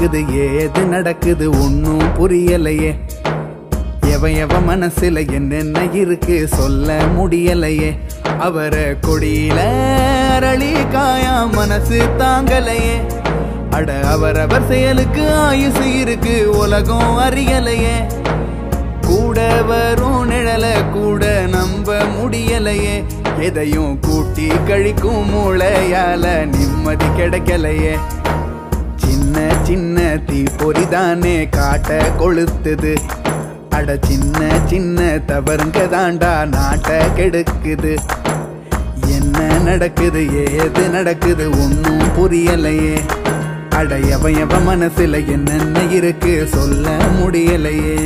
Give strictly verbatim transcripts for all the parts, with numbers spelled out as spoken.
நடக்குது ஏது நடக்குது ஒன்னும் புரியலையே. எவ எவ மனசுல என்னென்ன இருக்கு சொல்ல முடியலையே. அவர கொடியில அரளி காயா மனசு தாங்கலையே. அட அவரவர் செயலுக்கு ஆயுசு இருக்கு உலகம் அறியலையே. கூட வரும் நிழல கூட நம்ப முடியலையே. எதையும் கூட்டி கழிக்கும் மூளையால நிம்மதி கிடைக்கலையே. சின்ன சின்ன தீ பொறிதானே காட்ட கொளுத்துது. அட சின்ன சின்ன தவறுங்க தாண்டா நாட்ட கெடுக்குது. என்ன நடக்குது ஏது நடக்குது ஒன்னும் புரியலையே. அட எவ எவ மனசுல என்னென்ன இருக்கு சொல்ல முடியலையே.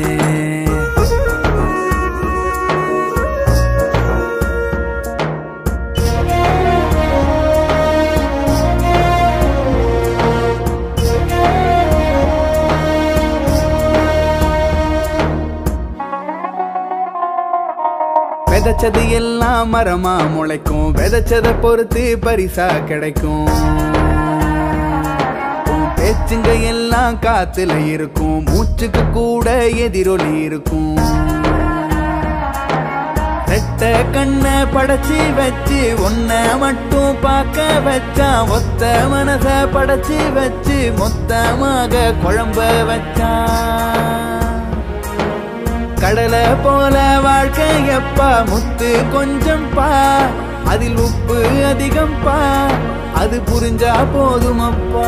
விதைச்சது எல்லாம் மரமா முளைக்கும். விதைச்சத பொறுத்து பரிசா கிடைக்கும். பேச்சுங்க எல்லாம் காத்துல இருக்கும். மூச்சுக்கு கூட எதிரொலி இருக்கும். ரெட்ட கண்ண படைச்சி வச்சு ஒன்ன மட்டும் பார்க்க வச்சா. ஒத்த மனச படைச்சி வச்சு மொத்தமாக குழம்ப வச்சா. கடலை போல வாழ்க்கையப்பா முத்து கொஞ்சம் பா. அதில் உப்பு அதிகம் பா. அது புரிஞ்சா போதுமப்பா.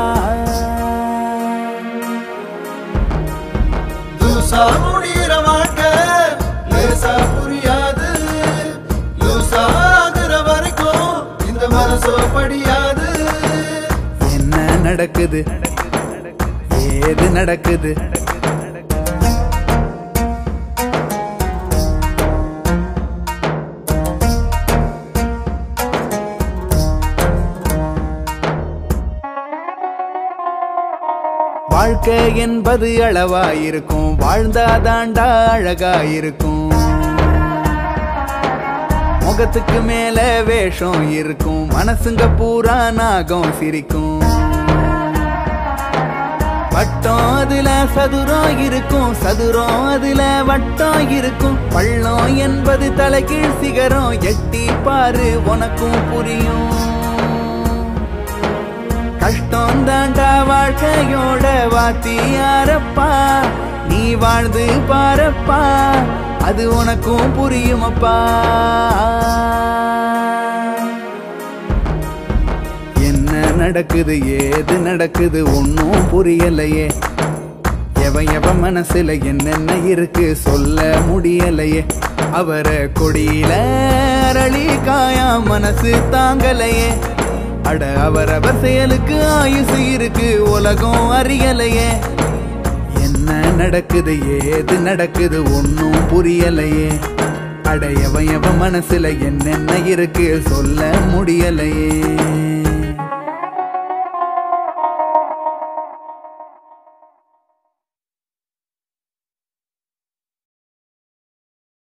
லூசா முடிகிற வாழ்க்கை லேசா புரியாது. லூசா ஆகுற வரைக்கும் இந்த மனசோ படியாது. என்ன நடக்குது ஏது நடக்குது. வாழ்க்கை என்பது அளவாயிருக்கும். வாழ்ந்தாதாண்டா அழகாயிருக்கும். முகத்துக்கு மேல வேஷம் இருக்கும். மனசுங்க பூரா நாகம் சிரிக்கும். வட்டம் அதுல சதுரம் இருக்கும். சதுரம் அதுல வட்டம் இருக்கும். பள்ளம் என்பது தலைகீழ் சிகரம். எட்டி பாரு உனக்கும் புரியும். கஷ்டம் தாண்டா வாழ்க்கையோட வாத்தியாரப்பா. நீ வாழ்ந்து பாரப்பா அது உனக்கும் புரியுமப்பா. என்ன நடக்குது ஏது நடக்குது ஒன்னும் புரியலையே. எவ எவ மனசுல என்னென்ன இருக்கு சொல்ல முடியலையே. அவர கொடியில அரளி காயா மனசு தாங்கலையே. அட அவரவர் செயலுக்கு ஆயுசு இருக்கு உலகம் அறியலையே. என்ன நடக்குது ஏது நடக்குது ஒன்னும் புரியலையே. அட எவ எவ மனசுல என்னென்ன இருக்கு சொல்ல முடியலையே.